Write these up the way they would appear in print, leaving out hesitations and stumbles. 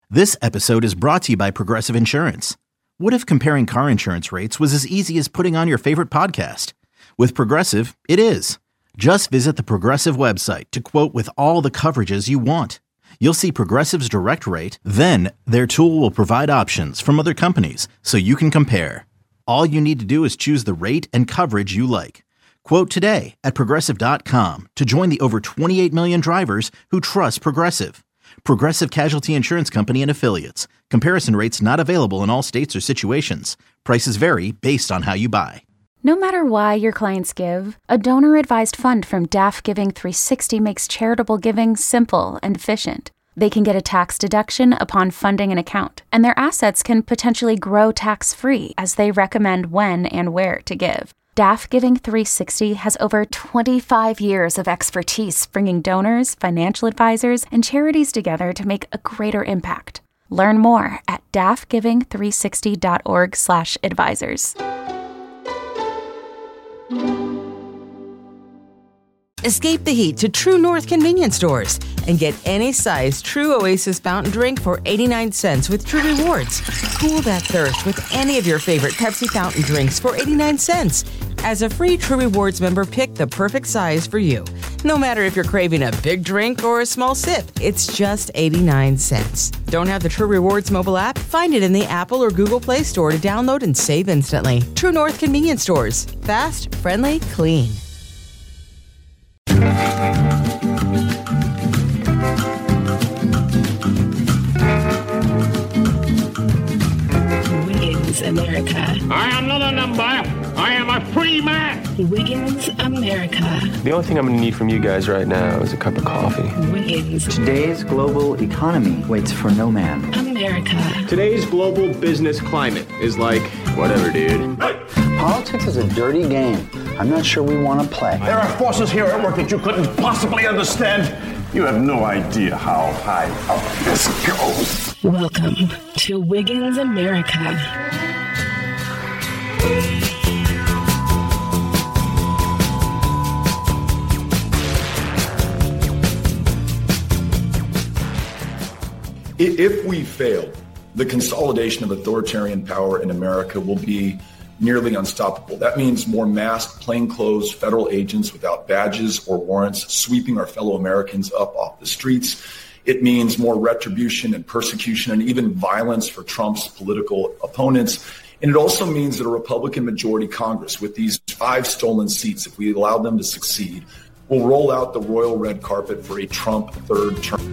This episode is brought to you by Progressive Insurance. What if comparing car insurance rates was as easy as putting on your favorite podcast? With Progressive, it is. Just visit the Progressive website to quote with all the coverages you want. You'll see Progressive's direct rate, then their tool will provide options from other companies so you can compare. All you need to do is choose the rate and coverage you like. Quote today at Progressive.com to join the over 28 million drivers who trust Progressive. Progressive Casualty Insurance Company and Affiliates. Comparison rates not available in all states or situations. Prices vary based on how you buy. No matter why your clients give, a donor-advised fund from DAF Giving 360 makes charitable giving simple and efficient. They can get a tax deduction upon funding an account, and their assets can potentially grow tax-free as they recommend when and where to give. DAF Giving 360 has over 25 years of expertise bringing donors, financial advisors, and charities together to make a greater impact. Learn more at dafgiving360.org/advisors. Escape the heat to True North convenience stores and get any size True Oasis fountain drink for 89 cents with True Rewards. Cool that thirst with any of your favorite Pepsi fountain drinks for 89 cents. As a free True Rewards member, pick the perfect size for you. No matter if you're craving a big drink or a small sip, it's just 89 cents. Don't have the True Rewards mobile app? Find it in the Apple or Google Play Store to download and save instantly. True North convenience stores. Fast, friendly, clean. Wiggins America. I am not a number. I am a free man. Wiggins America. The only thing I'm going to need from you guys right now is a cup of coffee. Wiggins. Today's global economy waits for no man. America. Today's global business climate is like, whatever, dude. Hey! Politics is a dirty game. I'm not sure we want to play. There are forces here at work that you couldn't possibly understand. You have no idea how high up this goes. Welcome to Wiggins America. If we fail, the consolidation of authoritarian power in America will be nearly unstoppable. That means more masked, plainclothes federal agents without badges or warrants sweeping our fellow Americans up off the streets. It means more retribution and persecution and even violence for Trump's political opponents. And it also means that a Republican majority Congress with these 5 stolen seats, if we allow them to succeed, will roll out the royal red carpet for a Trump third term.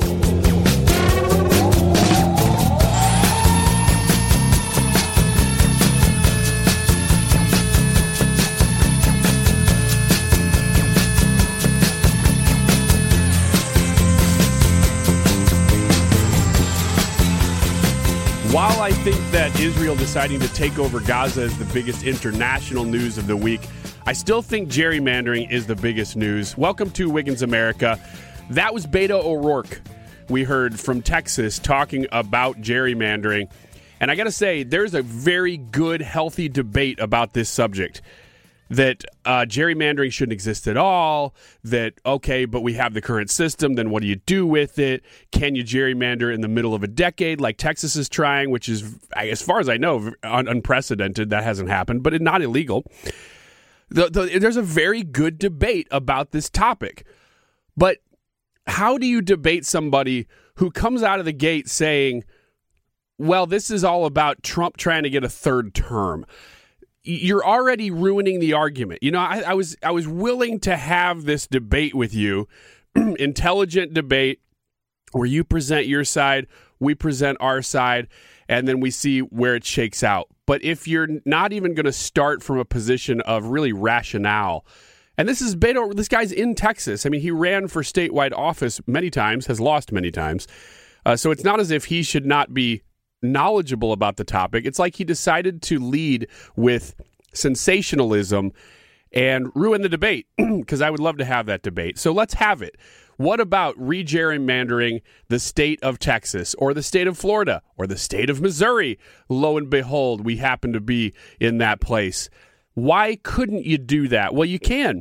While I think that Israel deciding to take over Gaza is the biggest international news of the week, I still think gerrymandering is the biggest news. Welcome to Wiggins America. That was Beto O'Rourke. We heard from Texas talking about gerrymandering. And I got to say, there's a very good, healthy debate about this subject. That gerrymandering shouldn't exist at all, that, okay, but we have the current system, then what do you do with it? Can you gerrymander in the middle of a decade like Texas is trying, which is, as far as I know, unprecedented. That hasn't happened, but not illegal. There's a very good debate about this topic. But how do you debate somebody who comes out of the gate saying, well, this is all about Trump trying to get a third term? You're already ruining the argument. You know, I was willing to have this debate with you, intelligent debate, where you present your side, we present our side, and then we see where it shakes out. But if you're not even going to start from a position of really rationale, and this is Beto, this guy's in Texas. I mean, he ran for statewide office many times, has lost many times. So it's not as if he should not be knowledgeable about the topic. It's like he decided to lead with sensationalism and ruin the debate, because I would love to have that debate. So let's have it. What about re-gerrymandering the state of Texas or the state of Florida or the state of Missouri? Lo and behold, we happen to be in that place. Why couldn't you do that? Well, you can.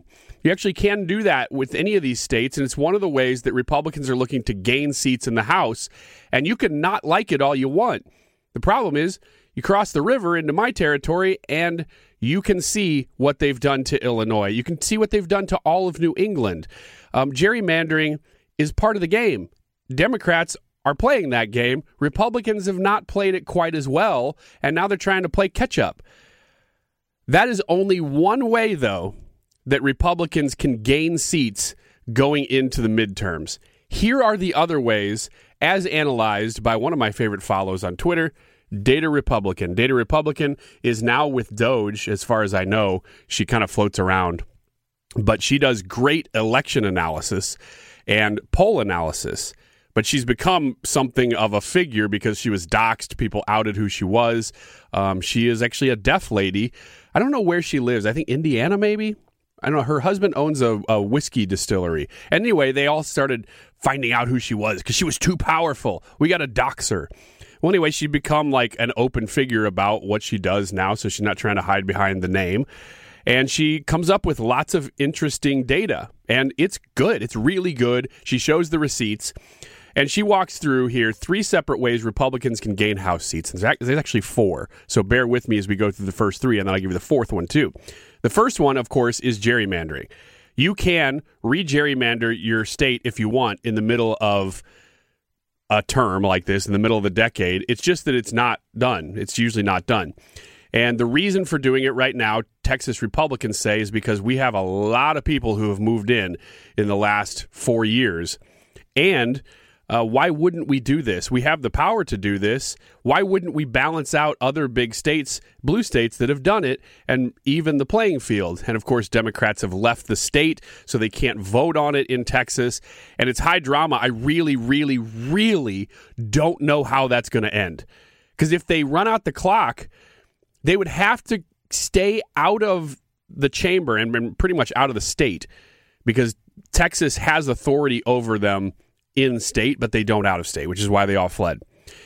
You actually can do that with any of these states, and it's one of the ways that Republicans are looking to gain seats in the House, and you can not like it all you want. The problem is you cross the river into my territory, and you can see what they've done to Illinois. You can see what they've done to all of New England. Gerrymandering is part of the game. Democrats are playing that game. Republicans have not played it quite as well, and now they're trying to play catch-up. That is only one way, though, that Republicans can gain seats going into the midterms. Here are the other ways, as analyzed by one of my favorite follows on Twitter, Data Republican. Data Republican is now with Doge, as far as I know. She kind of floats around. But she does great election analysis and poll analysis. But she's become something of a figure because she was doxxed. People outed who she was. She is actually a deaf lady. I don't know where she lives. I think Indiana, maybe? I don't know. Her husband owns a whiskey distillery. Anyway, they all started finding out who she was because she was too powerful. We got to dox her. Well, anyway, she'd become like an open figure about what she does now, so she's not trying to hide behind the name. And she comes up with lots of interesting data, and it's good. It's really good. She shows the receipts, and she walks through here 3 separate ways Republicans can gain House seats. There's actually 4, so bear with me as we go through the first 3, and then I'll give you the 4th one, too. The first one, of course, is gerrymandering. You can re-gerrymander your state if you want in the middle of a term like this, in the middle of the decade. It's just that it's not done. It's usually not done. And the reason for doing it right now, Texas Republicans say, is because we have a lot of people who have moved in the last 4 years. And why wouldn't we do this? We have the power to do this. Why wouldn't we balance out other big states, blue states that have done it, and even the playing field? And of course, Democrats have left the state, so they can't vote on it in Texas. And it's high drama. I really, really, really don't know how that's going to end. Because if they run out the clock, they would have to stay out of the chamber and pretty much out of the state, because Texas has authority over them in state, but they don't out of state, which is why they all fled.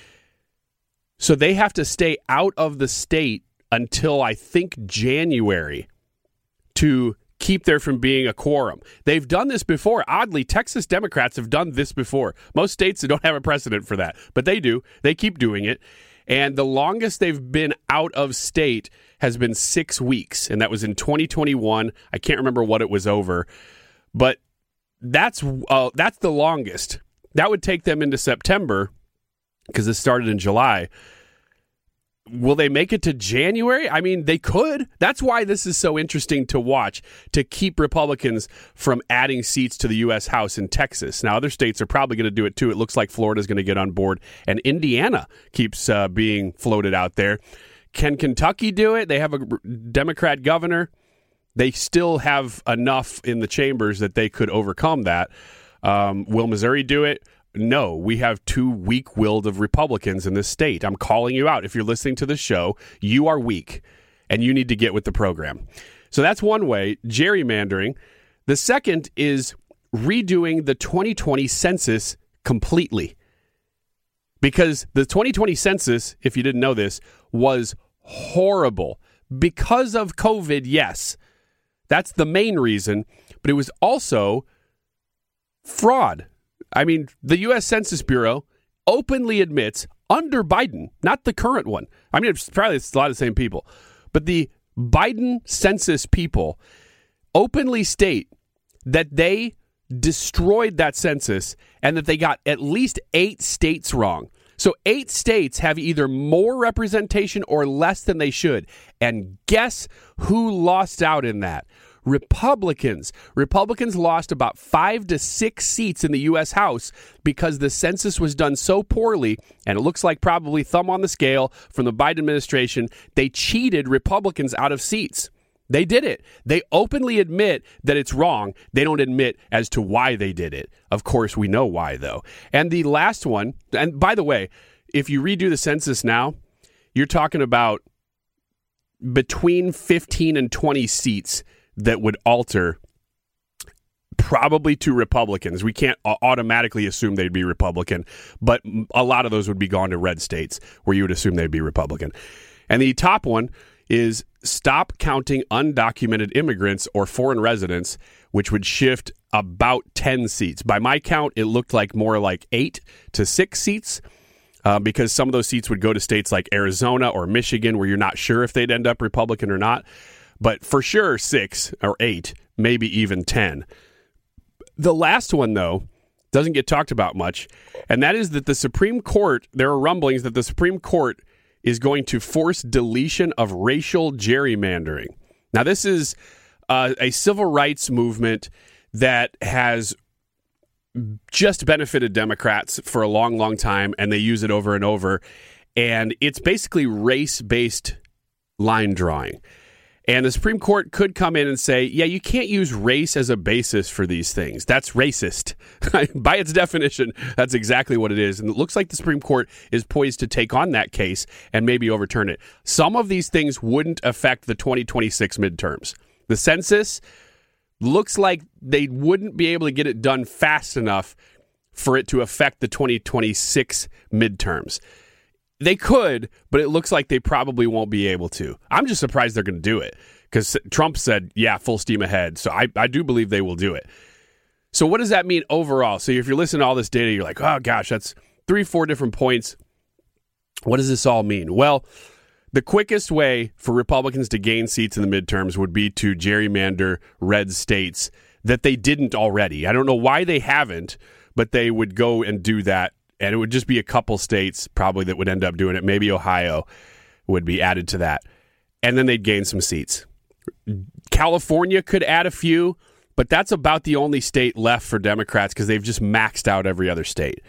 So they have to stay out of the state until, I think, January to keep there from being a quorum. They've done this before. Oddly, Texas Democrats have done this before. Most states don't have a precedent for that, but they do. They keep doing it. And the longest they've been out of state has been 6 weeks, and that was in 2021. I can't remember what it was over, but that's the longest. That would take them into September, because this started in July. Will they make it to January? I mean, they could. That's why this is so interesting to watch, to keep Republicans from adding seats to the U.S. House in Texas. Now, other states are probably going to do it too. It looks like Florida's going to get on board, and Indiana keeps being floated out there. Can Kentucky do it? They have a Democrat governor. They still have enough in the chambers that they could overcome that. Will Missouri do it? No, we have 2 weak-willed of Republicans in this state. I'm calling you out. If you're listening to the show, you are weak, and you need to get with the program. So that's one way, gerrymandering. The second is redoing the 2020 census completely. Because the 2020 census, if you didn't know this, was horrible. Because of COVID, yes. That's the main reason, but it was also fraud. I mean, the U.S. Census Bureau openly admits, under Biden, not the current one. I mean, it's probably a lot of the same people, but the Biden census people openly state that they destroyed that census and that they got at least 8 states wrong. So 8 states have either more representation or less than they should. And guess who lost out in that? Republicans. Republicans lost about 5 to 6 seats in the U.S. House because the census was done so poorly, and it looks like probably thumb on the scale from the Biden administration. They cheated Republicans out of seats. They did it. They openly admit that it's wrong. They don't admit as to why they did it. Of course, we know why, though. And the last one, and by the way, if you redo the census now, you're talking about between 15 and 20 seats that would alter, probably to Republicans. We can't automatically assume they'd be Republican, but a lot of those would be gone to red states where you would assume they'd be Republican. And the top one is stop counting undocumented immigrants or foreign residents, which would shift about 10 seats. By my count, it looked like more like 8 to 6 seats because some of those seats would go to states like Arizona or Michigan where you're not sure if they'd end up Republican or not. But for sure, 6 or 8, maybe even 10. The last one, though, doesn't get talked about much, and that is that the Supreme Court, there are rumblings that the Supreme Court is going to force deletion of racial gerrymandering. Now, this is a civil rights movement that has just benefited Democrats for a long, long time, and they use it over and over. And it's basically race-based line drawing. And the Supreme Court could come in and say, yeah, you can't use race as a basis for these things. That's racist. By its definition, that's exactly what it is. And it looks like the Supreme Court is poised to take on that case and maybe overturn it. Some of these things wouldn't affect the 2026 midterms. The census looks like they wouldn't be able to get it done fast enough for it to affect the 2026 midterms. They could, but it looks like they probably won't be able to. I'm just surprised they're going to do it because Trump said, yeah, full steam ahead. So I do believe they will do it. So what does that mean overall? So if you're listening to all this data, you're like, oh, gosh, that's 3-4 different points. What does this all mean? Well, the quickest way for Republicans to gain seats in the midterms would be to gerrymander red states that they didn't already. I don't know why they haven't, but they would go and do that. And it would just be a couple states probably that would end up doing it. Maybe Ohio would be added to that. And then they'd gain some seats. California could add a few, but that's about the only state left for Democrats because they've just maxed out every other state.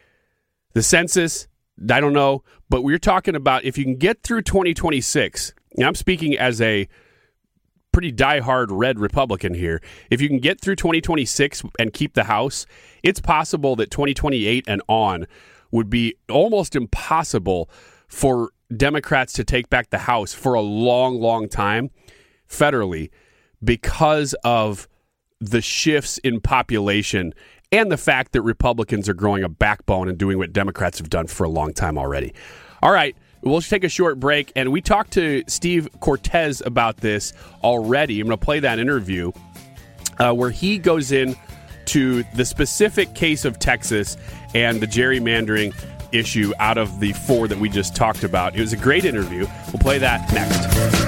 The census, I don't know, but we're talking about if you can get through 2026, and I'm speaking as a pretty diehard red Republican here. If you can get through 2026 and keep the House, it's possible that 2028 and on would be almost impossible for Democrats to take back the House for a long, long time federally because of the shifts in population and the fact that Republicans are growing a backbone and doing what Democrats have done for a long time already. All right. We'll take a short break, and we talked to Steve Cortes about this already. I'm going to play that interview where he goes in to the specific case of Texas and the gerrymandering issue out of the 4 that we just talked about. It was a great interview. We'll play that next.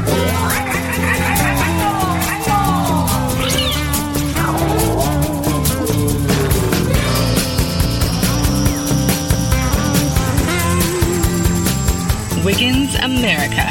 Wiggins America.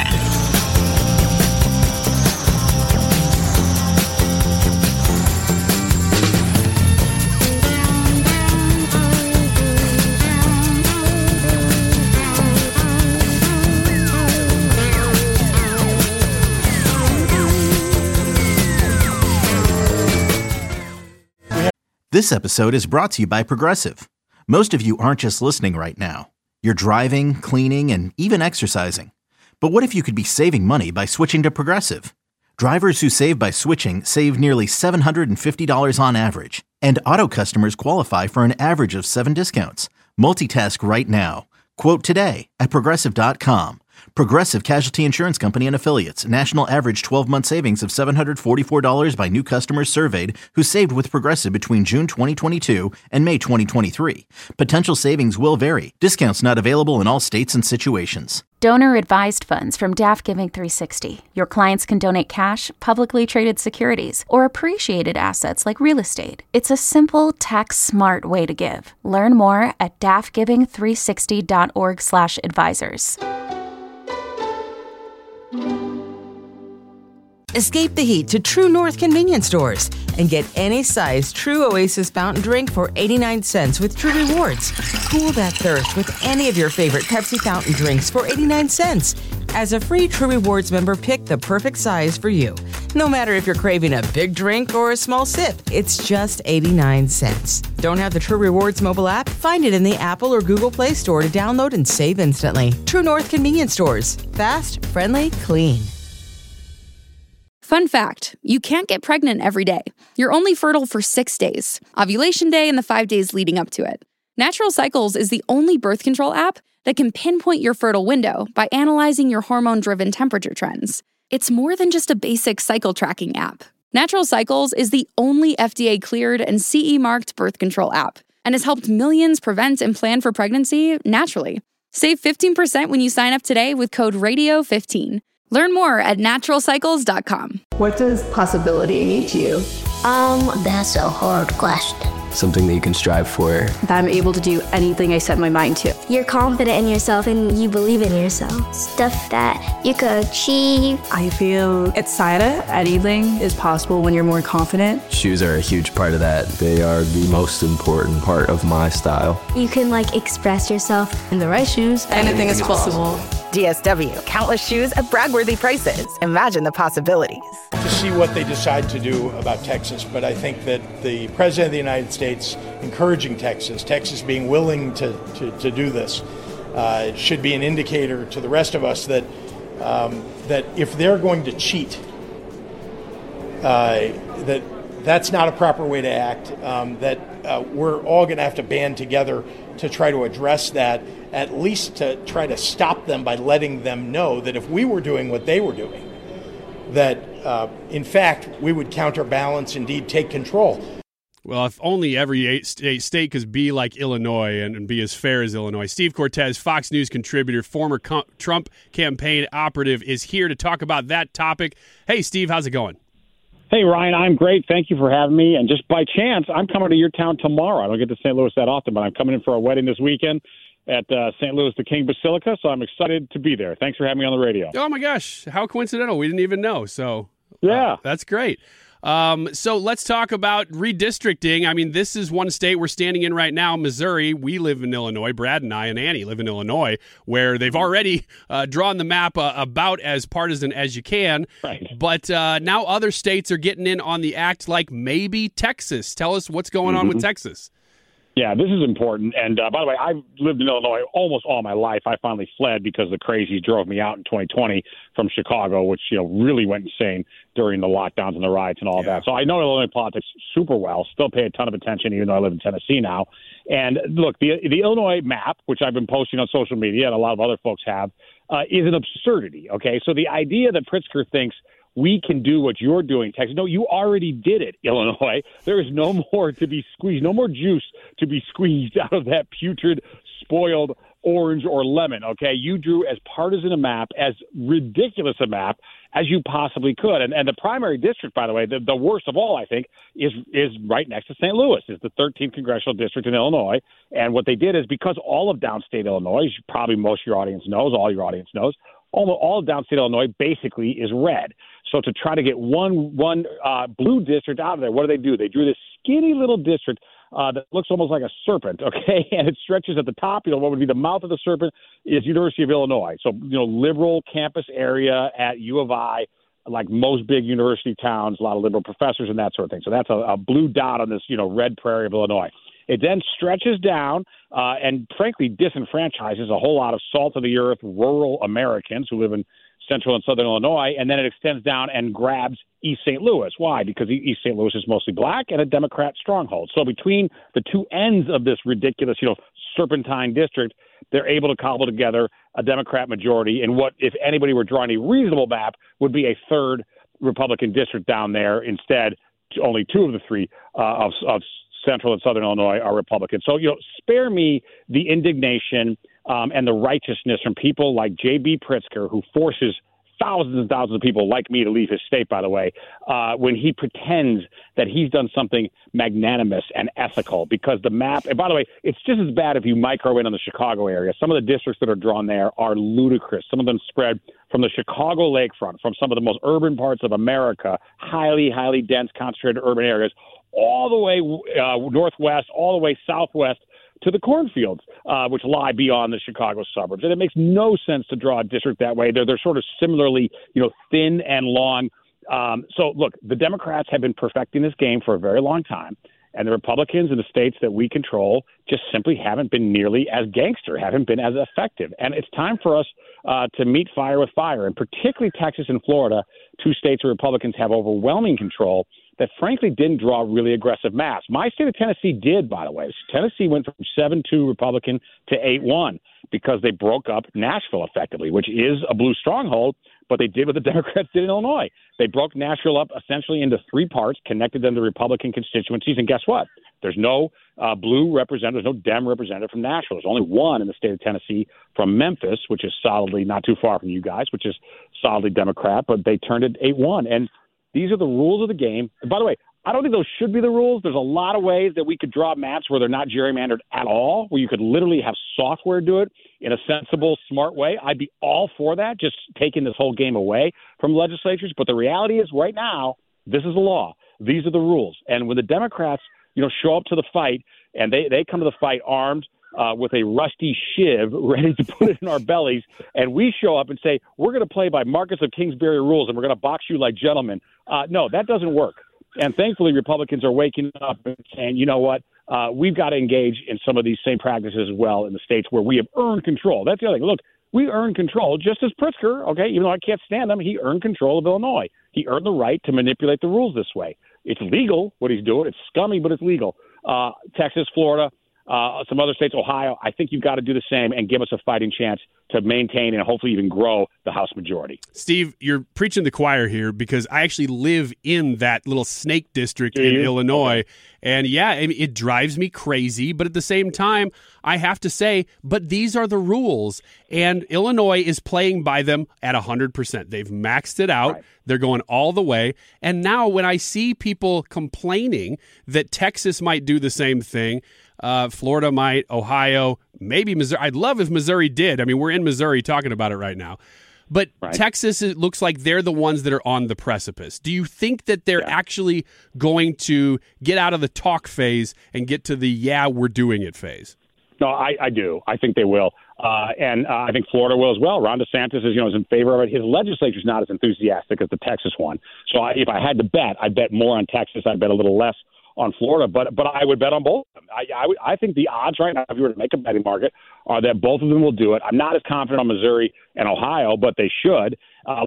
This episode is brought to you by Progressive. Most of you aren't just listening right now. You're driving, cleaning, and even exercising. But what if you could be saving money by switching to Progressive? Drivers who save by switching save nearly $750 on average. And auto customers qualify for an average of 7 discounts. Multitask right now. Quote today at Progressive.com. Progressive Casualty Insurance Company and Affiliates. National average 12-month savings of $744 by new customers surveyed who saved with Progressive between June 2022 and May 2023. Potential savings will vary. Discounts not available in all states and situations. Donor-advised funds from DAF Giving 360. Your clients can donate cash, publicly traded securities, or appreciated assets like real estate. It's a simple, tax-smart way to give. Learn more at dafgiving360.org/advisors. Escape the heat to True North convenience stores and get any size True Oasis fountain drink for 89 cents with True Rewards. Cool that thirst with any of your favorite Pepsi fountain drinks for 89 cents. As a free True Rewards member, pick the perfect size for you. No matter if you're craving a big drink or a small sip, it's just 89 cents. Don't have the True Rewards mobile app? Find it in the Apple or Google Play Store to download and save instantly. True North convenience stores. Fast, friendly, clean. Fun fact, you can't get pregnant every day. You're only fertile for 6 days, ovulation day and the 5 days leading up to it. Natural Cycles is the only birth control app that can pinpoint your fertile window by analyzing your hormone-driven temperature trends. It's more than just a basic cycle tracking app. Natural Cycles is the only FDA-cleared and CE-marked birth control app and has helped millions prevent and plan for pregnancy naturally. Save 15% when you sign up today with code RADIO15. Learn more at naturalcycles.com. What does possibility mean to you? That's a hard question. Something that you can strive for. That I'm able to do anything I set my mind to. You're confident in yourself and you believe in yourself. Stuff that you could achieve. I feel excited. Anything is possible when you're more confident. Shoes are a huge part of that. They are the most important part of my style. You can express yourself. In the right shoes, anything is possible. DSW, countless shoes at brag-worthy prices. Imagine the possibilities. To see what they decide to do about Texas, but I think that the President of the United States encouraging Texas being willing to do this, should be an indicator to the rest of us that that if they're going to cheat, that's not a proper way to act, that we're all going to have to band together to try to address that, at least to try to stop them by letting them know that if we were doing what they were doing, that in fact we would counterbalance, indeed take control. Well, if only every state could be like Illinois and be as fair as Illinois. Steve Cortes, Fox News contributor, former Trump campaign operative, is here to talk about that topic. Hey, Steve, how's it going? Hey, Ryan, I'm great. Thank you for having me. And just by chance, I'm coming to your town tomorrow. I don't get to St. Louis that often, but I'm coming in for a wedding this weekend at St. Louis, the King Basilica, so I'm excited to be there. Thanks for having me on the radio. Oh, my gosh. How coincidental. We didn't even know. So, yeah, that's great. So let's talk about redistricting. I mean, this is one state we're standing in right now, Missouri. We live in Illinois. Brad and I and Annie live in Illinois, where they've already drawn the map about as partisan as you can. Right. But now other states are getting in on the act, like maybe Texas. Tell us what's going on with Texas. Yeah, this is important. And by the way, I've lived in Illinois almost all my life. I finally fled because the crazies drove me out in 2020 from Chicago, which really went insane during the lockdowns and the riots and all of that. So I know Illinois politics super well, still pay a ton of attention, even though I live in Tennessee now. And look, the Illinois map, which I've been posting on social media and a lot of other folks have, is an absurdity, okay? So the idea that Pritzker thinks we can do what you're doing, Texas. No, you already did it, Illinois. There is no more to be squeezed, no more juice to be squeezed out of that putrid, spoiled orange or lemon, okay? You drew as partisan a map, as ridiculous a map as you possibly could. And the primary district, by the way, the worst of all, I think, is right next to St. Louis. It's the 13th congressional district in Illinois. And what they did is, because all of downstate Illinois, probably most of your audience knows, all your audience knows, all of downstate Illinois basically is red. So to try to get one blue district out of there, what do? They drew this skinny little district that looks almost like a serpent, okay? And it stretches at the top. What would be the mouth of the serpent is University of Illinois. So, liberal campus area at U of I, like most big university towns, a lot of liberal professors and that sort of thing. So that's a blue dot on this, red prairie of Illinois. It then stretches down and, frankly, disenfranchises a whole lot of salt-of-the-earth rural Americans who live in central and southern Illinois, and then it extends down and grabs East St. Louis. Why? Because East St. Louis is mostly black and a Democrat stronghold. So between the two ends of this ridiculous, serpentine district, they're able to cobble together a Democrat majority in what, if anybody were drawing a reasonable map, would be a third Republican district down there. Instead, only two of the three of central and southern Illinois are Republicans. So, spare me the indignation and the righteousness from people like J.B. Pritzker, who forces thousands and thousands of people like me to leave his state, by the way, when he pretends that he's done something magnanimous and ethical, because the map, and by the way, it's just as bad if you micro in on the Chicago area. Some of the districts that are drawn there are ludicrous. Some of them spread from the Chicago lakefront, from some of the most urban parts of America, highly, highly dense, concentrated urban areas, all the way northwest, all the way southwest to the cornfields, which lie beyond the Chicago suburbs. And it makes no sense to draw a district that way. They're sort of similarly, thin and long. So, look, the Democrats have been perfecting this game for a very long time, and the Republicans in the states that we control just simply haven't been nearly as gangster, haven't been as effective. And it's time for us to meet fire with fire, and particularly Texas and Florida, two states where Republicans have overwhelming control. that frankly didn't draw really aggressive maps. My state of Tennessee did, by the way. Tennessee went from 7-2 Republican to 8-1 because they broke up Nashville effectively, which is a blue stronghold, but they did what the Democrats did in Illinois. They broke Nashville up essentially into 3 parts, connected them to Republican constituencies, and guess what? There's no blue representative, there's no Dem representative from Nashville. There's only one in the state of Tennessee from Memphis, which is solidly not too far from you guys, which is solidly Democrat, but they turned it 8-1. And these are the rules of the game. And by the way, I don't think those should be the rules. There's a lot of ways that we could draw maps where they're not gerrymandered at all, where you could literally have software do it in a sensible, smart way. I'd be all for that, just taking this whole game away from legislatures. But the reality is right now, this is the law. These are the rules. And when the Democrats, show up to the fight and they come to the fight armed with a rusty shiv ready to put it in our bellies, and we show up and say, we're going to play by Marcus of Kingsbury rules and we're going to box you like gentlemen. No, that doesn't work. And thankfully, Republicans are waking up and saying, you know what, we've got to engage in some of these same practices as well in the states where we have earned control. That's the other thing. Look, we earned control, just as Pritzker, okay, even though I can't stand him, he earned control of Illinois. He earned the right to manipulate the rules this way. It's legal, what he's doing. It's scummy, but it's legal. Texas, Florida, some other states, Ohio, I think you've got to do the same and give us a fighting chance to maintain and hopefully even grow the House majority. Steve, you're preaching the choir here because I actually live in that little snake district in Illinois. Okay. And yeah, it drives me crazy. But at the same time, I have to say, but these are the rules. And Illinois is playing by them at 100%. They've maxed it out. Right. They're going all the way. And now when I see people complaining that Texas might do the same thing, Florida might, Ohio, maybe Missouri. I'd love if Missouri did. I mean, we're in Missouri talking about it right now. But right. Texas, it looks like they're the ones that are on the precipice. Do you think that they're actually going to get out of the talk phase and get to the we're doing it phase? No, I do. I think they will. And I think Florida will as well. Ron DeSantis is in favor of it. His legislature is not as enthusiastic as the Texas one. So if I had to bet, I'd bet more on Texas. I'd bet a little less on Florida, but I would bet on both of them. I think the odds right now, if you were to make a betting market, are that both of them will do it. I'm not as confident on Missouri and Ohio, but they should.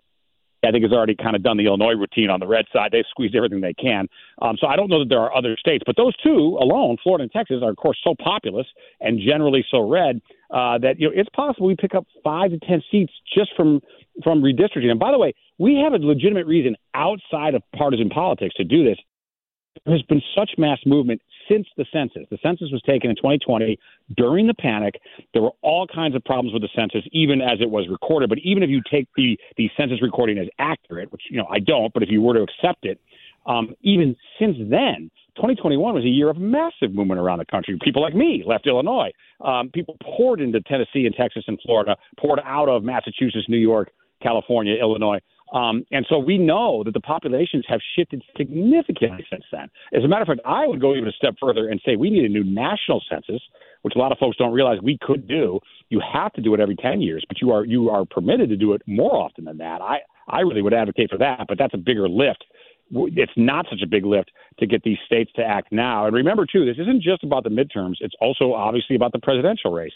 I think it's already kind of done the Illinois routine on the red side. They've squeezed everything they can. So I don't know that there are other states, but those two alone, Florida and Texas, are of course so populous and generally so red that it's possible we pick up 5 to 10 seats just from redistricting. And by the way, we have a legitimate reason outside of partisan politics to do this. There's been such mass movement since the census. The census was taken in 2020 during the panic. There were all kinds of problems with the census, even as it was recorded. But even if you take the census recording as accurate, which I don't, but if you were to accept it, even since then, 2021 was a year of massive movement around the country. People like me left Illinois. People poured into Tennessee and Texas and Florida, poured out of Massachusetts, New York, California, Illinois. And so we know that the populations have shifted significantly since then. As a matter of fact, I would go even a step further and say we need a new national census, which a lot of folks don't realize we could do. You have to do it every 10 years, but you are permitted to do it more often than that. I really would advocate for that, but that's a bigger lift. It's not such a big lift to get these states to act now. And remember, too, this isn't just about the midterms. It's also obviously about the presidential race,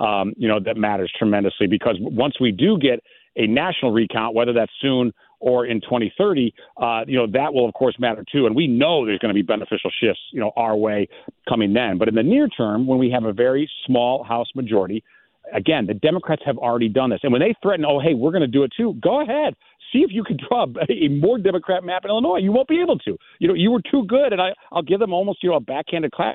that matters tremendously because once we do get a national recount, whether that's soon or in 2030, that will, of course, matter, too. And we know there's going to be beneficial shifts, our way coming then. But in the near term, when we have a very small House majority, again, the Democrats have already done this. And when they threaten, hey, we're going to do it, too, go ahead. See if you can draw a more Democrat map in Illinois. You won't be able to. You were too good, and I'll give them almost a backhanded clap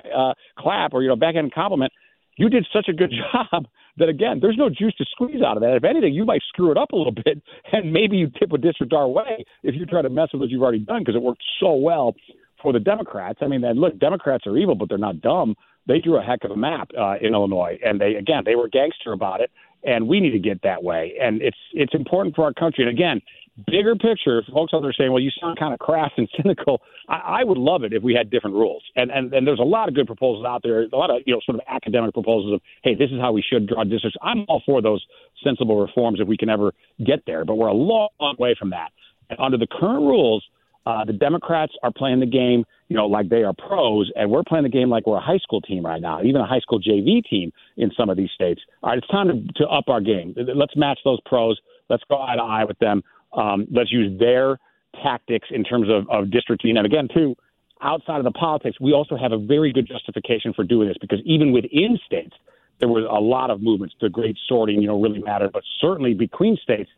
or a backhanded compliment. You did such a good job that, again, there's no juice to squeeze out of that. If anything, you might screw it up a little bit, and maybe you tip a district our way if you try to mess with what you've already done because it worked so well for the Democrats. I mean, and look, Democrats are evil, but they're not dumb. They drew a heck of a map in Illinois, and they were gangster about it, and we need to get that way. And it's important for our country. And, again, bigger picture, folks out there saying, well, you sound kind of crass and cynical. I would love it if we had different rules. And there's a lot of good proposals out there, a lot of sort of academic proposals of, hey, this is how we should draw districts. I'm all for those sensible reforms if we can ever get there. But we're a long way from that. And under the current rules, the Democrats are playing the game, like they are pros, and we're playing the game like we're a high school team right now, even a high school JV team in some of these states. All right, it's time to up our game. Let's match those pros. Let's go eye to eye with them. Let's use their tactics in terms of districting. And again, too, outside of the politics, we also have a very good justification for doing this, because even within states, there was a lot of movements. The great sorting, really mattered. But certainly between states,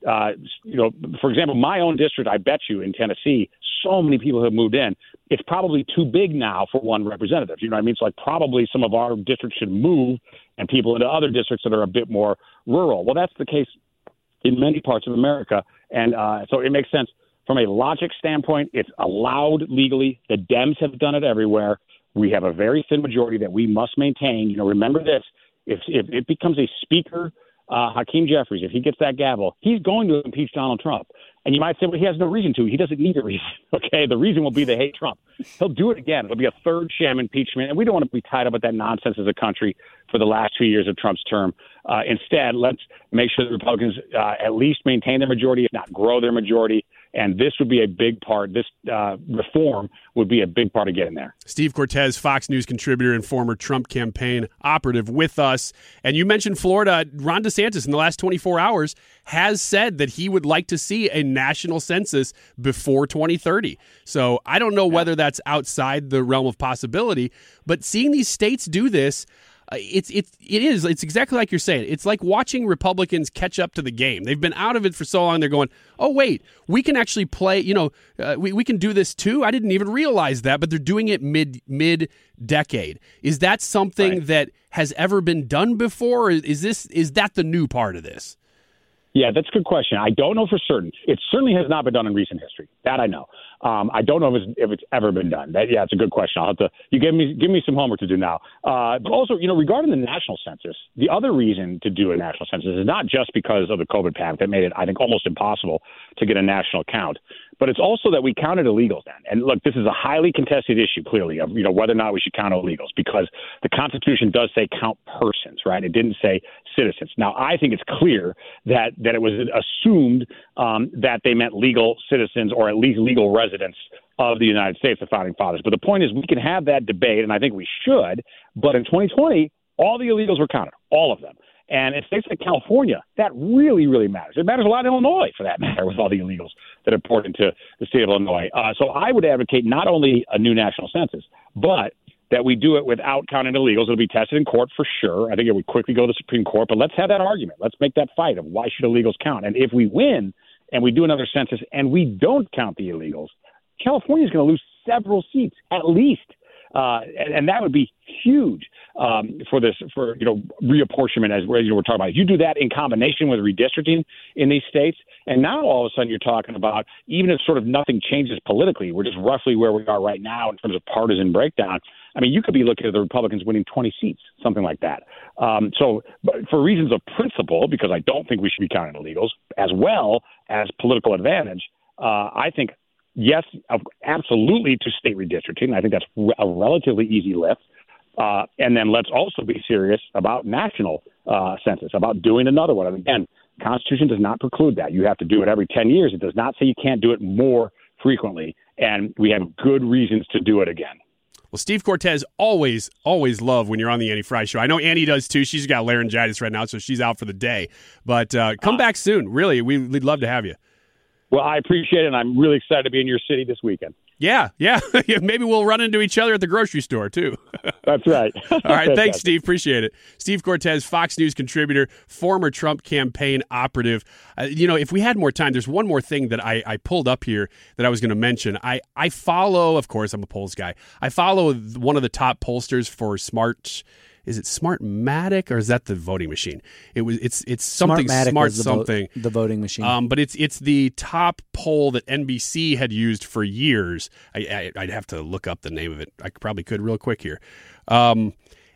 for example, my own district, I bet you in Tennessee, so many people have moved in. It's probably too big now for one representative. You know what I mean? So probably some of our districts should move and people into other districts that are a bit more rural. Well, that's the case in many parts of America. And so it makes sense. From a logic standpoint, it's allowed legally. The Dems have done it everywhere. We have a very thin majority that we must maintain. Remember this. If it becomes a speaker, Hakeem Jeffries, if he gets that gavel, he's going to impeach Donald Trump. And you might say, well, he has no reason to. He doesn't need a reason. Okay, the reason will be they hate Trump. He'll do it again. It'll be a third sham impeachment, and we don't want to be tied up with that nonsense as a country for the last 2 years of Trump's term. Instead, let's make sure the Republicans at least maintain their majority, if not grow their majority. And this would be a big part. This reform would be a big part of getting there. Steve Cortes, Fox News contributor and former Trump campaign operative with us. And you mentioned Florida. Ron DeSantis in the last 24 hours has said that he would like to see a national census before 2030. So I don't know whether that's outside the realm of possibility, but seeing these states do this, it's exactly like you're saying. It's like watching Republicans catch up to the game. They've been out of it for so long. They're going, oh, wait, we can actually play, we can do this too. I didn't even realize that, but they're doing it mid-decade. Is that something that has ever been done before? Or is that the new part of this? Yeah, that's a good question. I don't know for certain. It certainly has not been done in recent history. That I know. I don't know if it's ever been done. It's a good question. I'll have to. You give me some homework to do now. But also, regarding the national census, the other reason to do a national census is not just because of the COVID pandemic that made it, I think, almost impossible to get a national count, but it's also that we counted illegals then. And look, this is a highly contested issue, clearly, of whether or not we should count illegals, because the Constitution does say count persons, right? It didn't say citizens. Now, I think it's clear that it was assumed that they meant legal citizens, or at least legal residents of the United States, the founding fathers. But the point is, we can have that debate, and I think we should. But in 2020, all the illegals were counted, all of them. And in states like California, that really, really matters. It matters a lot in Illinois, for that matter, with all the illegals that are poured into the state of Illinois. So I would advocate not only a new national census, but that we do it without counting illegals. It'll be tested in court for sure. I think it would quickly go to the Supreme Court, but let's have that argument. Let's make that fight of why should illegals count. And if we win and we do another census and we don't count the illegals, California is going to lose several seats at least. And that would be huge for reapportionment, as we're talking about. If you do that in combination with redistricting in these states, and now all of a sudden you're talking about, even if sort of nothing changes politically, we're just roughly where we are right now in terms of partisan breakdown. I mean, you could be looking at the Republicans winning 20 seats, something like that. So for reasons of principle, because I don't think we should be counting illegals, as well as political advantage, I think, yes, absolutely to state redistricting. I think that's a relatively easy lift. And then let's also be serious about national census, about doing another one. And again, the Constitution does not preclude that. You have to do it every 10 years. It does not say you can't do it more frequently. And we have good reasons to do it again. Well, Steve Cortes, always love when you're on the Annie Frey Show. I know Annie does too. She's got laryngitis right now, so she's out for the day. But come back soon. Really, we'd love to have you. Well, I appreciate it, and I'm really excited to be in your city this weekend. Yeah. Maybe we'll run into each other at the grocery store, too. That's right. All right, thanks, Steve. Appreciate it. Steve Cortes, Fox News contributor, former Trump campaign operative. If we had more time, there's one more thing that I pulled up here that I was going to mention. I follow, of course, I'm a polls guy. I follow one of the top pollsters for Smart. Is it Smartmatic, or is that the voting machine? It's something Smart something. The voting machine. But it's the top poll that NBC had used for years. I'd have to look up the name of it. I probably could real quick here. And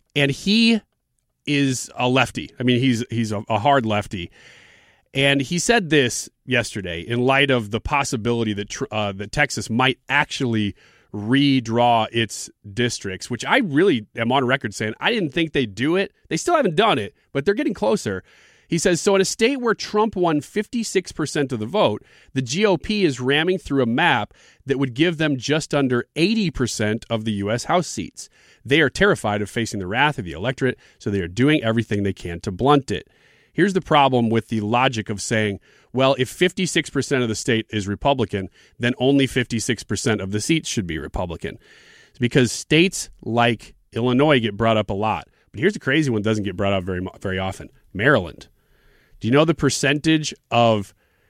he is a lefty. I mean, he's a hard lefty. And he said this yesterday in light of the possibility that Texas might actually redraw its districts, which I really am on record saying I didn't think they'd do it. They still haven't done it, but they're getting closer. He says, so in a state where Trump won 56% of the vote, the GOP is ramming through a map that would give them just under 80% of the U.S. House seats. They are terrified of facing the wrath of the electorate, so they are doing everything they can to blunt it. Here's the problem with the logic of saying, well, if 56% of the state is Republican, then only 56% of the seats should be Republican. It's because states like Illinois get brought up a lot. But here's the crazy one that doesn't get brought up very often. Maryland. Do you know the percentage of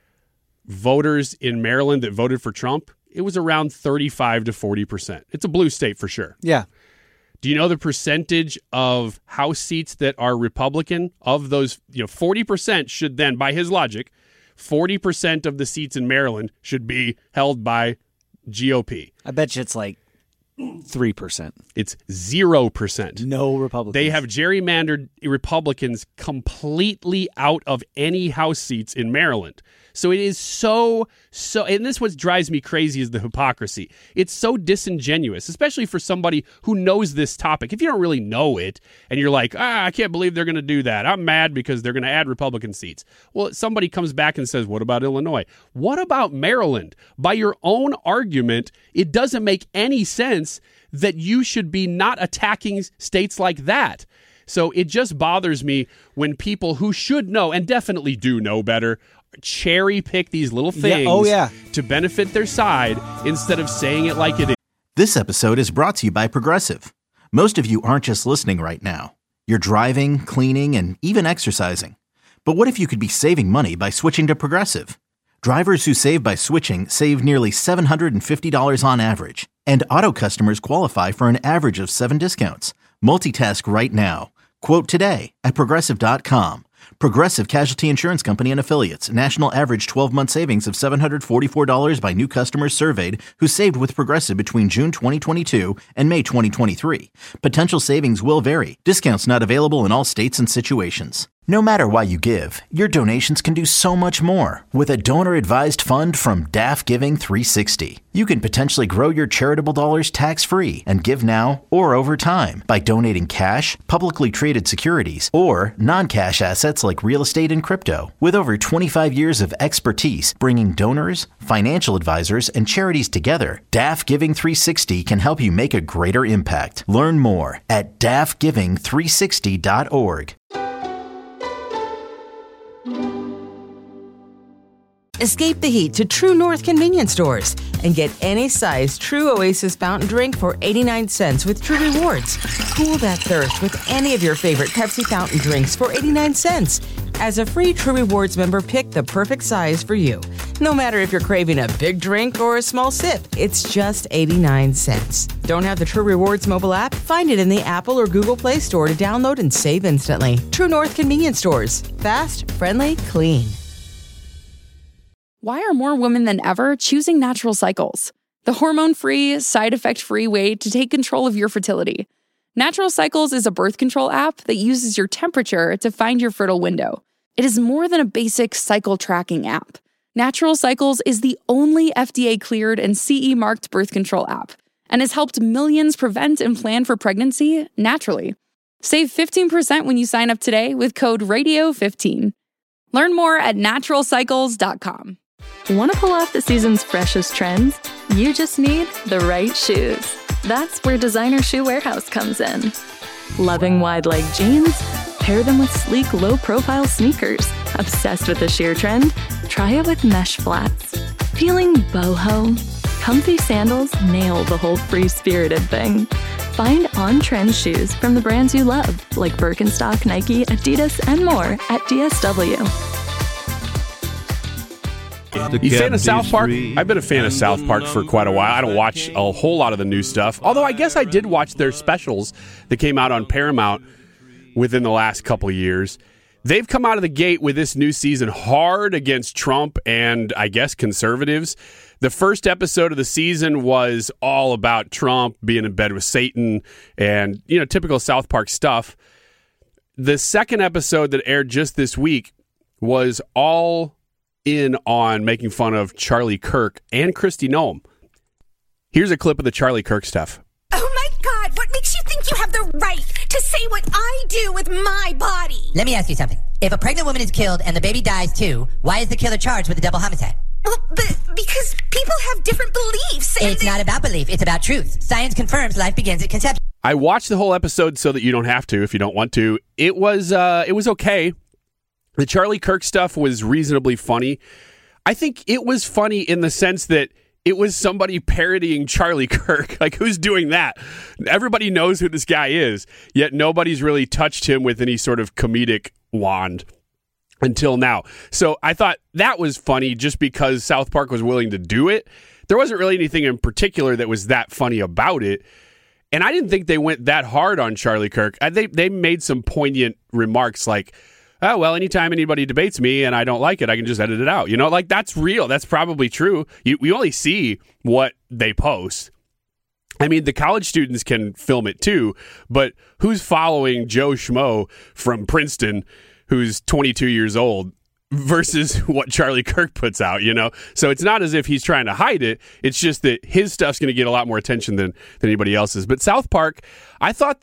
voters in Maryland that voted for Trump? It was around 35 to 40%. It's a blue state for sure. Yeah. Do you know the percentage of House seats that are Republican? Of those, 40% should then, by his logic, 40% of the seats in Maryland should be held by GOP. I bet you it's like 3%. It's 0%. No Republicans. They have gerrymandered Republicans completely out of any House seats in Maryland. So it is so, and this what drives me crazy is the hypocrisy. It's so disingenuous, especially for somebody who knows this topic. If you don't really know it and you're like, I can't believe they're going to do that. I'm mad because they're going to add Republican seats. Well, somebody comes back and says, what about Illinois? What about Maryland? By your own argument, it doesn't make any sense that you should be not attacking states like that. So it just bothers me when people who should know and definitely do know better cherry pick these little things to benefit their side instead of saying it like it is. This episode is brought to you by Progressive. Most of you aren't just listening right now. You're driving, cleaning, and even exercising. But what if you could be saving money by switching to Progressive? Drivers who save by switching save nearly $750 on average. And auto customers qualify for an average of 7 discounts. Multitask right now. Quote today at Progressive.com. Progressive Casualty Insurance Company and Affiliates. National average 12-month savings of $744 by new customers surveyed who saved with Progressive between June 2022 and May 2023. Potential savings will vary. Discounts not available in all states and situations. No matter why you give, your donations can do so much more with a donor-advised fund from DAF Giving 360. You can potentially grow your charitable dollars tax-free and give now or over time by donating cash, publicly traded securities, or non-cash assets like real estate and crypto. With over 25 years of expertise bringing donors, financial advisors, and charities together, DAF Giving 360 can help you make a greater impact. Learn more at dafgiving360.org. Escape the heat to True North convenience stores and get any size True Oasis fountain drink for 89 cents with True Rewards. Cool that thirst with any of your favorite Pepsi fountain drinks for 89 cents. As a free True Rewards member, pick the perfect size for you. No matter if you're craving a big drink or a small sip, it's just 89 cents. Don't have the True Rewards mobile app? Find it in the Apple or Google Play Store to download and save instantly. True North convenience stores. Fast, friendly, clean. Why are more women than ever choosing Natural Cycles? The hormone-free, side-effect-free way to take control of your fertility. Natural Cycles is a birth control app that uses your temperature to find your fertile window. It is more than a basic cycle tracking app. Natural Cycles is the only FDA-cleared and CE-marked birth control app and has helped millions prevent and plan for pregnancy naturally. Save 15% when you sign up today with code RADIO15. Learn more at naturalcycles.com. Want to pull off the season's freshest trends? You just need the right shoes. That's where Designer Shoe Warehouse comes in. Loving wide-leg jeans? Pair them with sleek, low-profile sneakers. Obsessed with the sheer trend? Try it with mesh flats. Feeling boho? Comfy sandals nail the whole free-spirited thing. Find on-trend shoes from the brands you love, like Birkenstock, Nike, Adidas, and more at DSW. You fan of South Park? I've been a fan of South Park for quite a while. I don't watch a whole lot of the new stuff, although I guess I did watch their specials that came out on Paramount within the last couple of years. They've come out of the gate with this new season hard against Trump and, I guess, conservatives. The first episode of the season was all about Trump being in bed with Satan and, typical South Park stuff. The second episode that aired just this week was all in on making fun of Charlie Kirk and Kristi Noem. Here's a clip of the Charlie Kirk stuff. Oh my God, what makes you think you have the right to say what I do with my body? Let me ask you something. If a pregnant woman is killed and the baby dies too, why is the killer charged with a double homicide? Well, because people have different beliefs. It's not about belief, it's about truth. Science confirms life begins at conception. I watched the whole episode so that you don't have to if you don't want to. It was okay. The Charlie Kirk stuff was reasonably funny. I think it was funny in the sense that it was somebody parodying Charlie Kirk. Like, who's doing that? Everybody knows who this guy is, yet nobody's really touched him with any sort of comedic wand until now. So I thought that was funny just because South Park was willing to do it. There wasn't really anything in particular that was that funny about it. And I didn't think they went that hard on Charlie Kirk. They made some poignant remarks like, oh, well, anytime anybody debates me and I don't like it, I can just edit it out. You know, like, that's real. That's probably true. We only see what they post. I mean, the college students can film it too, but who's following Joe Schmo from Princeton who's 22 years old versus what Charlie Kirk puts out, you know? So it's not as if he's trying to hide it. It's just that his stuff's going to get a lot more attention than anybody else's. But South Park, I thought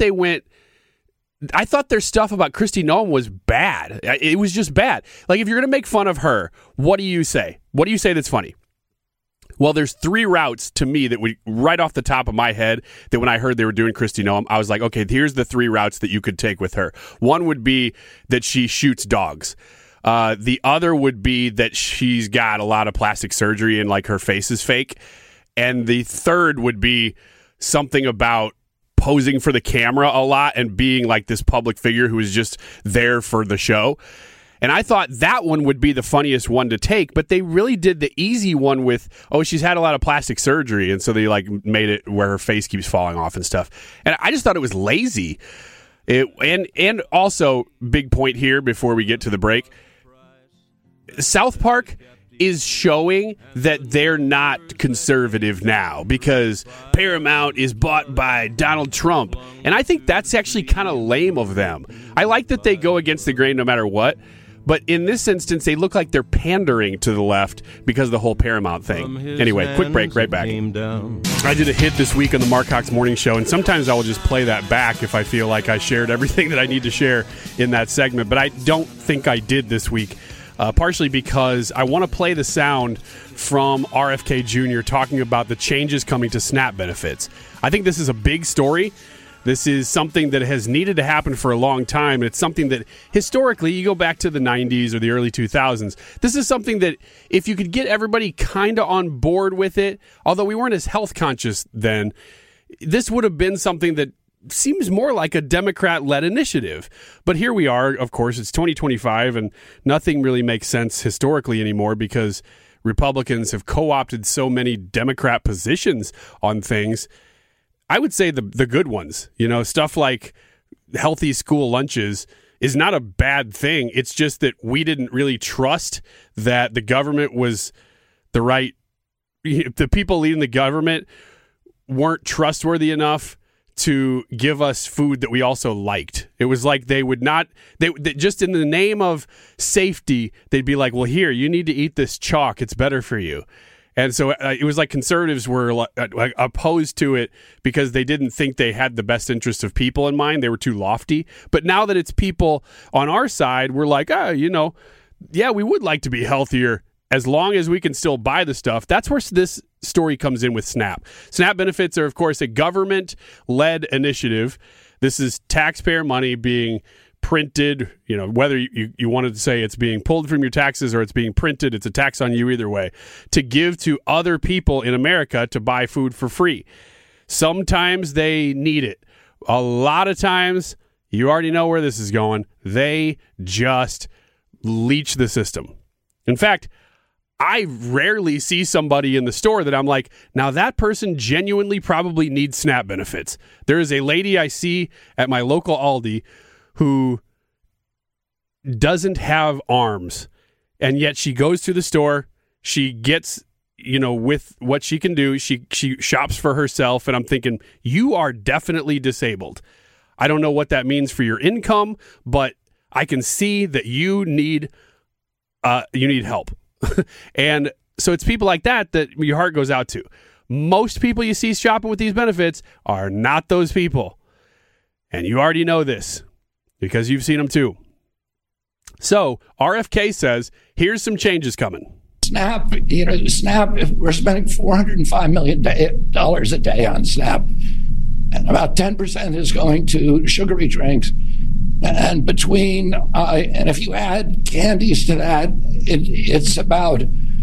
their stuff about Kristi Noem was bad. It was just bad. Like, if you're going to make fun of her, what do you say? What do you say that's funny? Well, there's 3 routes to me that would, right off the top of my head, that when I heard they were doing Kristi Noem, I was like, okay, here's the 3 routes that you could take with her. One would be that she shoots dogs. The other would be that she's got a lot of plastic surgery and, like, her face is fake. And the third would be something about posing for the camera a lot and being like this public figure who is just there for the show. And I thought that one would be the funniest one to take, but they really did the easy one with, oh, she's had a lot of plastic surgery, and so they like made it where her face keeps falling off and stuff. And I just thought it was lazy. And also, big point here before we get to the break, South Park is showing that they're not conservative now because Paramount is bought by Donald Trump. And I think that's actually kind of lame of them. I like that they go against the grain no matter what, but in this instance, they look like they're pandering to the left because of the whole Paramount thing. Anyway, quick break, right back. I did a hit this week on the Mark Cox Morning Show, and sometimes I will just play that back if I feel like I shared everything that I need to share in that segment, but I don't think I did this week. Partially because I want to play the sound from RFK Jr. talking about the changes coming to SNAP benefits. I think this is a big story. This is something that has needed to happen for a long time. And it's something that historically, you go back to the 90s or the early 2000s, this is something that if you could get everybody kind of on board with it, although we weren't as health conscious then, this would have been something that seems more like a Democrat-led initiative. But here we are, of course, it's 2025, and nothing really makes sense historically anymore because Republicans have co-opted so many Democrat positions on things. I would say the good ones, you know, stuff like healthy school lunches is not a bad thing. It's just that we didn't really trust that the government was the right, the people leading the government weren't trustworthy enough to give us food that we also liked. It was like they would not, they just in the name of safety, they'd be like, well, here, you need to eat this chalk. It's better for you. And so it was like conservatives were opposed to it because they didn't think they had the best interest of people in mind. They were too lofty. But now that it's people on our side, we're like, you know, yeah, we would like to be healthier as long as we can still buy the stuff. That's where this story comes in with SNAP. SNAP benefits are, of course, a government-led initiative. This is taxpayer money being printed, you know, whether you wanted to say it's being pulled from your taxes or it's being printed, it's a tax on you either way, to give to other people in America to buy food for free. Sometimes they need it. A lot of times, you already know where this is going, they just leech the system. In fact, I rarely see somebody in the store that I'm like, now that person genuinely probably needs SNAP benefits. There is a lady I see at my local Aldi who doesn't have arms, and yet she goes to the store, she gets, you know, with what she can do, she shops for herself, and I'm thinking, you are definitely disabled. I don't know what that means for your income, but I can see that you need help. And so it's people like that your heart goes out to. Most people you see shopping with these benefits are not those people. And you already know this because you've seen them too. So RFK says, here's some changes coming. SNAP, we're spending $405 million a day on SNAP. and about 10% is going to sugary drinks. And between, and if you add candies to that, it's about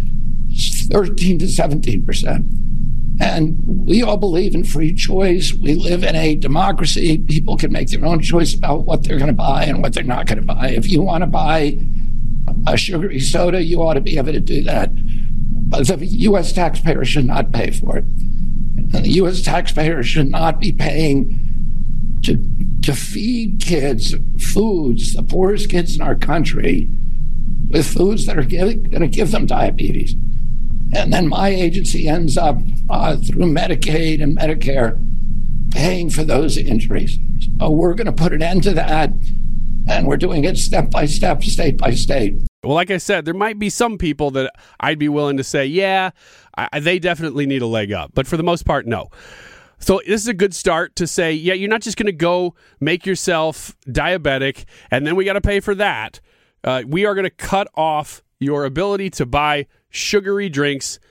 13 to 17%. And we all believe in free choice. We live in a democracy. People can make their own choice about what they're going to buy and what they're not going to buy. If you want to buy a sugary soda, you ought to be able to do that. But the U.S. taxpayer should not pay for it. And the U.S. taxpayer should not be paying to feed kids foods, the poorest kids in our country, with foods that are going to give them diabetes. And then my agency ends up through Medicaid and Medicare paying for those injuries. So we're going to put an end to that, and we're doing it step by step, state by state. Well, like I said, there might be some people that I'd be willing to say, yeah, they definitely need a leg up. But for the most part, no. So this is a good start to say, yeah, you're not just going to go make yourself diabetic, and then we got to pay for that. We are going to cut off your ability to buy sugary drinks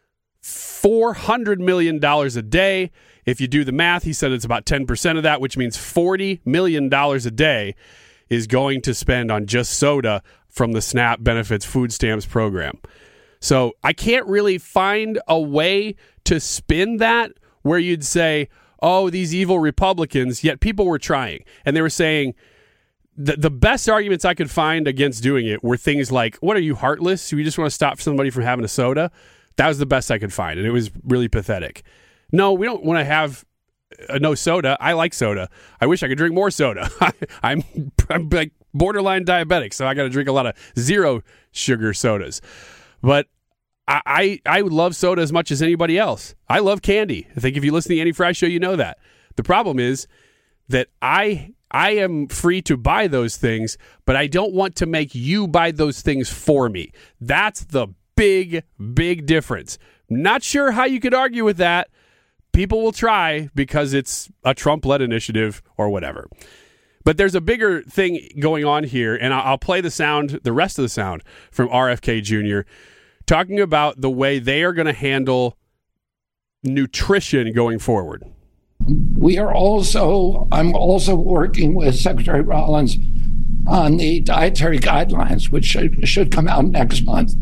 $400 million a day. If you do the math, he said it's about 10% of that, which means $40 million a day is going to spend on just soda from the SNAP Benefits Food Stamps program. So I can't really find a way to spin that where you'd say, oh, these evil Republicans, yet people were trying. And they were saying, the best arguments I could find against doing it were things like, what are you, heartless? You just want to stop somebody from having a soda? That was the best I could find, and it was really pathetic. No, we don't want to have no soda. I like soda. I wish I could drink more soda. I'm like borderline diabetic, so I got to drink a lot of zero sugar sodas. But I love soda as much as anybody else. I love candy. I think if you listen to the Andy Fry Show, you know that. The problem is that I am free to buy those things, but I don't want to make you buy those things for me. That's the big, big difference. Not sure how you could argue with that. People will try because it's a Trump-led initiative or whatever. But there's a bigger thing going on here, and I'll play the rest of the sound from RFK Jr., talking about the way they are going to handle nutrition going forward. I'm also working with Secretary Rollins on the dietary guidelines, which should come out next month.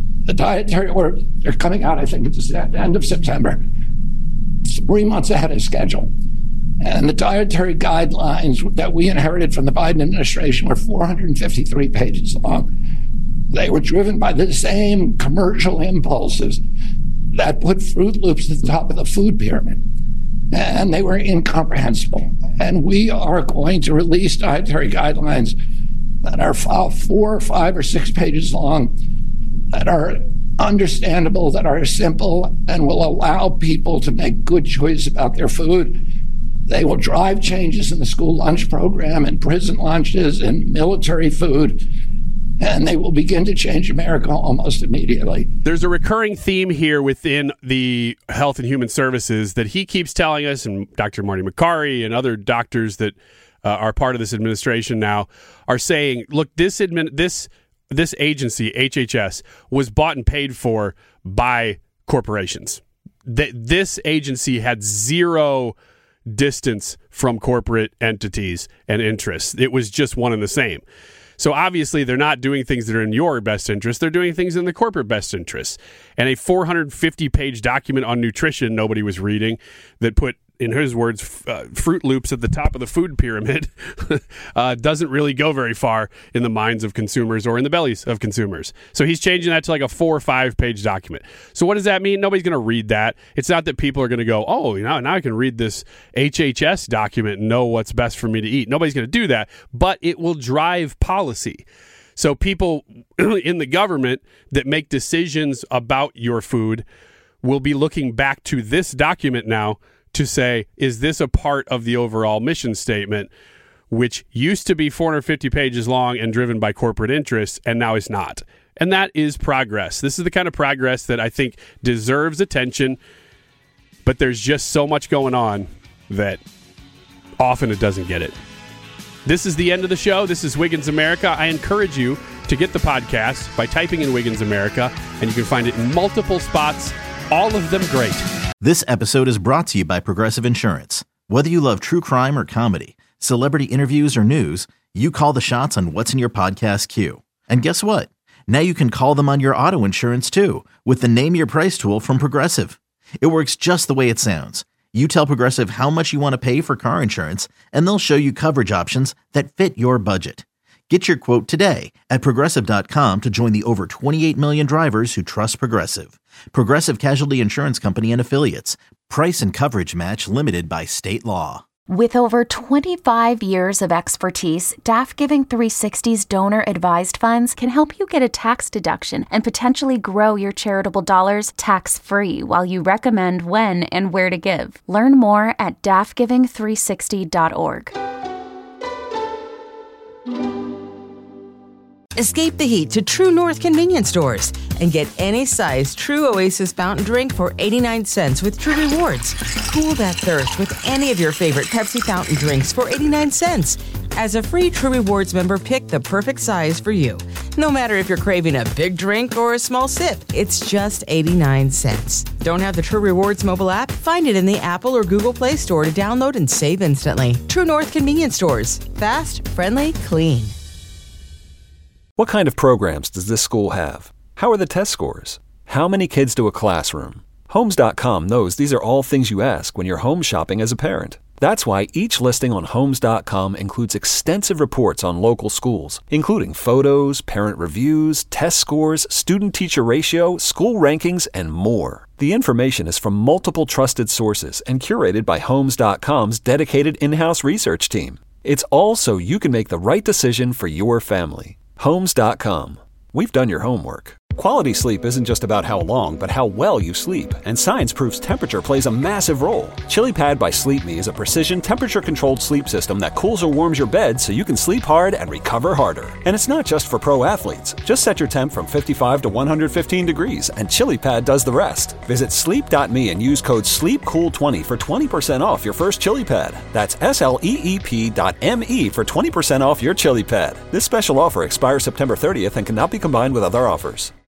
They're coming out, I think it's the end of September, 3 months ahead of schedule. And the dietary guidelines that we inherited from the Biden administration were 453 pages long. They were driven by the same commercial impulses that put Fruit Loops at the top of the food pyramid. And they were incomprehensible. And we are going to release dietary guidelines that are 4, 5, or 6 pages long, that are understandable, that are simple, and will allow people to make good choices about their food. They will drive changes in the school lunch program, in prison lunches, in military food, and they will begin to change America almost immediately. There's a recurring theme here within the Health and Human Services that he keeps telling us, and Dr. Marty Makary and other doctors that are part of this administration now are saying, look, this agency, HHS, was bought and paid for by corporations. This agency had zero distance from corporate entities and interests. It was just one and the same. So obviously they're not doing things that are in your best interest. They're doing things in the corporate best interest. And a 450-page document on nutrition nobody was reading that put, in his words, Fruit Loops at the top of the food pyramid doesn't really go very far in the minds of consumers or in the bellies of consumers. So he's changing that to like a 4 or 5 page document. So what does that mean? Nobody's going to read that. It's not that people are going to go, oh, now I can read this HHS document and know what's best for me to eat. Nobody's going to do that, but it will drive policy. So people in the government that make decisions about your food will be looking back to this document now to say, is this a part of the overall mission statement, which used to be 450 pages long and driven by corporate interests, and now is not. And that is progress. This is the kind of progress that I think deserves attention, but there's just so much going on that often it doesn't get it. This is the end of the show. This is Wiggins America. I encourage you to get the podcast by typing in Wiggins America, and you can find it in multiple spots, all of them great. This episode is brought to you by Progressive Insurance. Whether you love true crime or comedy, celebrity interviews or news, you call the shots on what's in your podcast queue. And guess what? Now you can call them on your auto insurance too with the Name Your Price tool from Progressive. It works just the way it sounds. You tell Progressive how much you want to pay for car insurance, and they'll show you coverage options that fit your budget. Get your quote today at Progressive.com to join the over 28 million drivers who trust Progressive. Progressive Casualty Insurance Company and Affiliates. Price and coverage match limited by state law. With over 25 years of expertise, DAF Giving 360's donor-advised funds can help you get a tax deduction and potentially grow your charitable dollars tax-free while you recommend when and where to give. Learn more at dafgiving360.org. Escape the heat to True North convenience stores and get any size True Oasis fountain drink for 89 cents with True Rewards. Cool that thirst with any of your favorite Pepsi fountain drinks for 89 cents. As a free True Rewards member, pick the perfect size for you. No matter if you're craving a big drink or a small sip, it's just 89 cents. Don't have the True Rewards mobile app? Find it in the Apple or Google Play Store to download and save instantly. True North convenience stores. Fast, friendly, clean. What kind of programs does this school have? How are the test scores? How many kids do a classroom? Homes.com knows these are all things you ask when you're home shopping as a parent. That's why each listing on Homes.com includes extensive reports on local schools, including photos, parent reviews, test scores, student-teacher ratio, school rankings, and more. The information is from multiple trusted sources and curated by Homes.com's dedicated in-house research team. It's all so you can make the right decision for your family. Homes.com. We've done your homework. Quality sleep isn't just about how long, but how well you sleep. And science proves temperature plays a massive role. ChiliPad by Sleep Me is a precision temperature-controlled sleep system that cools or warms your bed so you can sleep hard and recover harder. And it's not just for pro athletes. Just set your temp from 55 to 115 degrees, and ChiliPad does the rest. Visit sleep.me and use code SLEEPCOOL20 for 20% off your first ChiliPad. That's SLEEP.me for 20% off your ChiliPad. This special offer expires September 30th and cannot be combined with other offers.